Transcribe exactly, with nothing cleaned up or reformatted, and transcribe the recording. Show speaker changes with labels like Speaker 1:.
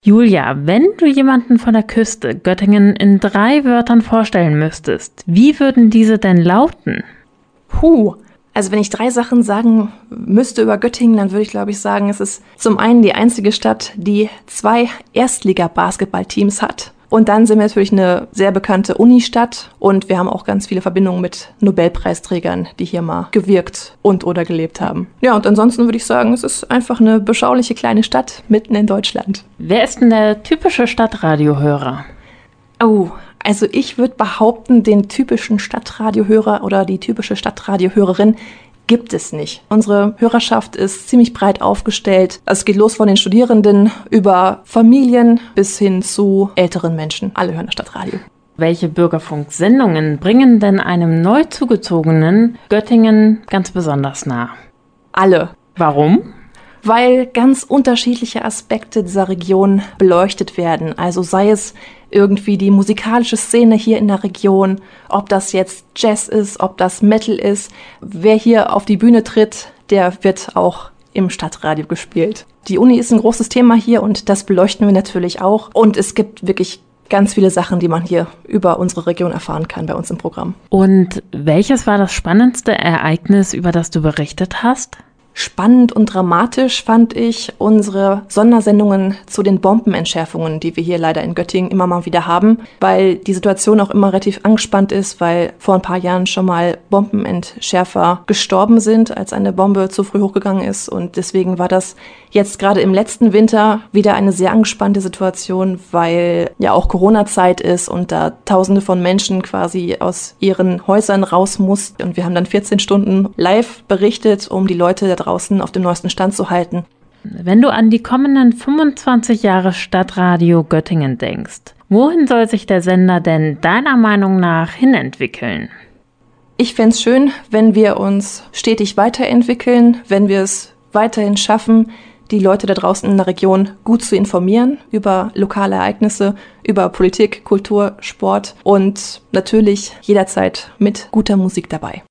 Speaker 1: Julia, wenn du jemanden von der Küste Göttingen in drei Wörtern vorstellen müsstest, wie würden diese denn lauten?
Speaker 2: Puh, also wenn ich drei Sachen sagen müsste über Göttingen, dann würde ich glaube ich sagen, es ist zum einen die einzige Stadt, die zwei Erstliga-Basketballteams hat. Und dann sind wir natürlich eine sehr bekannte Unistadt und wir haben auch ganz viele Verbindungen mit Nobelpreisträgern, die hier mal gewirkt und oder gelebt haben. Ja, und ansonsten würde ich sagen, es ist einfach eine beschauliche kleine Stadt mitten in Deutschland.
Speaker 1: Wer ist denn der typische Stadtradiohörer?
Speaker 2: Oh, also ich würde behaupten, den typischen Stadtradiohörer oder die typische Stadtradiohörerin gibt es nicht. Unsere Hörerschaft ist ziemlich breit aufgestellt. Es geht los von den Studierenden über Familien bis hin zu älteren Menschen. Alle hören das Stadtradio.
Speaker 1: Welche Bürgerfunksendungen bringen denn einem neu zugezogenen Göttingen ganz besonders nah?
Speaker 2: Alle.
Speaker 1: Warum?
Speaker 2: Weil ganz unterschiedliche Aspekte dieser Region beleuchtet werden. Also sei es irgendwie die musikalische Szene hier in der Region, ob das jetzt Jazz ist, ob das Metal ist. Wer hier auf die Bühne tritt, der wird auch im Stadtradio gespielt. Die Uni ist ein großes Thema hier und das beleuchten wir natürlich auch. Und es gibt wirklich ganz viele Sachen, die man hier über unsere Region erfahren kann bei uns im Programm.
Speaker 1: Und welches war das spannendste Ereignis, über das du berichtet hast?
Speaker 2: Spannend und dramatisch fand ich unsere Sondersendungen zu den Bombenentschärfungen, die wir hier leider in Göttingen immer mal wieder haben, weil die Situation auch immer relativ angespannt ist, weil vor ein paar Jahren schon mal Bombenentschärfer gestorben sind, als eine Bombe zu früh hochgegangen ist. Und deswegen war das jetzt gerade im letzten Winter wieder eine sehr angespannte Situation, weil ja auch Corona-Zeit ist und da Tausende von Menschen quasi aus ihren Häusern raus mussten. Und wir haben dann vierzehn Stunden live berichtet, um die Leute da draußen auf dem neuesten Stand zu halten.
Speaker 1: Wenn du an die kommenden fünfundzwanzig Jahre Stadtradio Göttingen denkst, wohin soll sich der Sender denn deiner Meinung nach hinentwickeln?
Speaker 2: Ich fände es schön, wenn wir uns stetig weiterentwickeln, wenn wir es weiterhin schaffen, die Leute da draußen in der Region gut zu informieren über lokale Ereignisse, über Politik, Kultur, Sport und natürlich jederzeit mit guter Musik dabei.